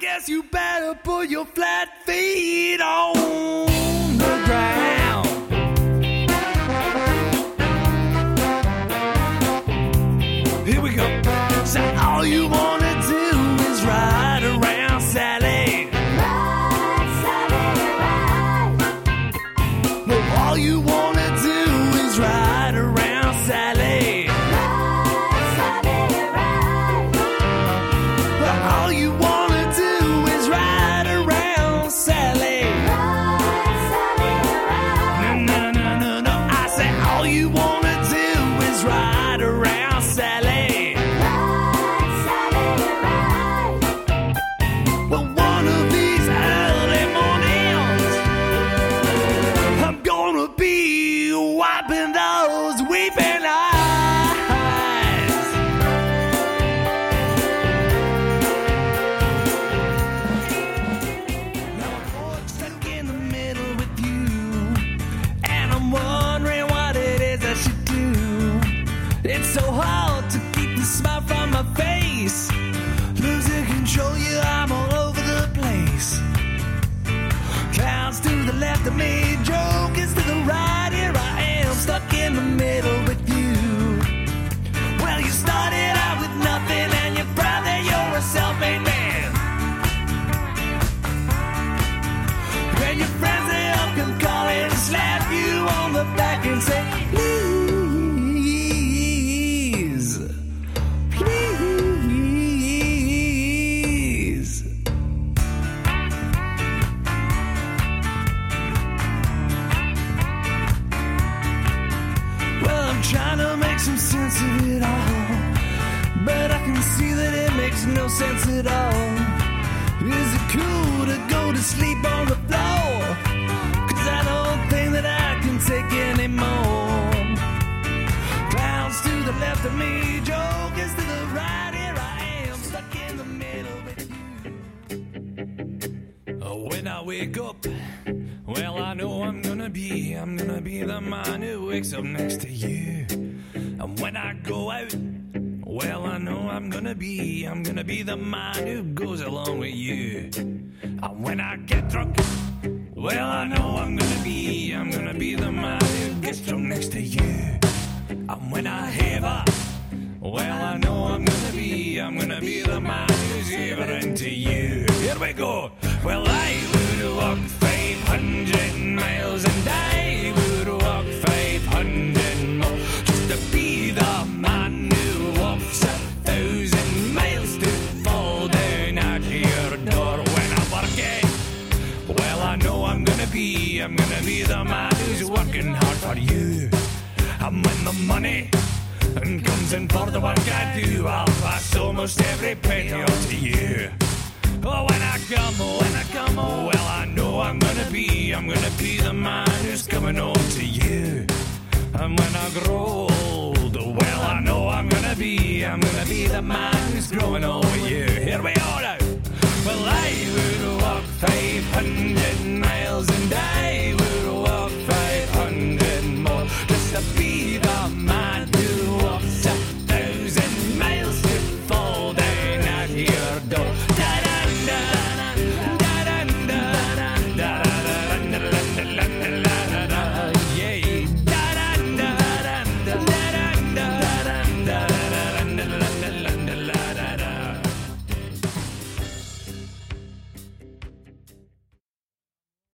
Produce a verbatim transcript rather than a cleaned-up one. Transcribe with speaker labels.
Speaker 1: guess you better put your flat feet on the ground. Here we go. So all you wanna do is ride around Sally.
Speaker 2: Ride, Sally, ride.
Speaker 1: Well, all you wanna do is ride around Sally.
Speaker 2: Ride, Sally, ride.
Speaker 1: Well, all you wanna do is ride around Sally.
Speaker 2: Ride, Sally, ride.
Speaker 1: No, no, no, no, no. I say all you wanna do is ride around Sally.
Speaker 2: Ride, Sally, ride.
Speaker 1: Well, one of these early mornings, I'm gonna be wiping those weeping eyes. Now I'm caught stuck in the middle with you, and I'm wondering what it is I should do. It's so hard to keep the smile from my face. Losing control, yeah, I'm all over the place. Clowns to the left of me, jokers to the right. Here I am, stuck in the middle with you. Well, you started out with nothing, and your brother, you're a self-made man. When your friends, they all come calling, slap you on the back and say, please, please. Well, I'm trying to make some sense of it all, but I can see that it makes no sense at all. Is it cool to go to sleep on the floor? 'Cause I don't think that I can take anymore. Clowns to the left of me, jokers to the right. Here I am, stuck in the middle with you. Oh, when I wake up, well, I know I'm gonna be, I'm gonna be the man who wakes up next to you. And when I go out, well, I know I'm gonna be, I'm gonna be the man who goes along with you. And when I get drunk, well, I know I'm gonna be, I'm gonna be the man who gets drunk next to you. And when I have up, well, I know I'm gonna be, I'm gonna be the man who's shivering to you. Here we go. Well, I would walk five hundred miles and I would walk five hundred more just to be the man who walks a thousand miles to fall down at your door when I'm working. Well, I know I'm gonna be, I'm gonna be the man who's working hard for you. And when the money and comes in for the work I do, I'll pass almost every penny on to you. Oh, when I come, oh, when I come, oh, well, I know I'm gonna be, I'm gonna be the man who's coming home to you. And when I grow old, well, I know I'm gonna be, I'm gonna be the man who's growing old with you. Here we are now. Well, I would walk five hundred miles and I